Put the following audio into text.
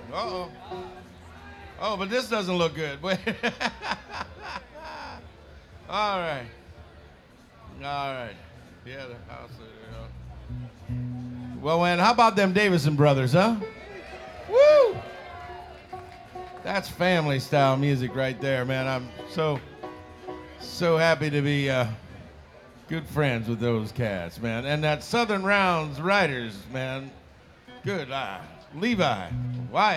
Uh-oh. Oh, but this doesn't look good. Wait. All right. All right. Yeah, the house. Well, man, how about them Davison brothers, huh? Woo! That's family style music right there, man. I'm so happy to be good friends with those cats, man. And that Southern Rounds Riders, man. Good. Levi. Why?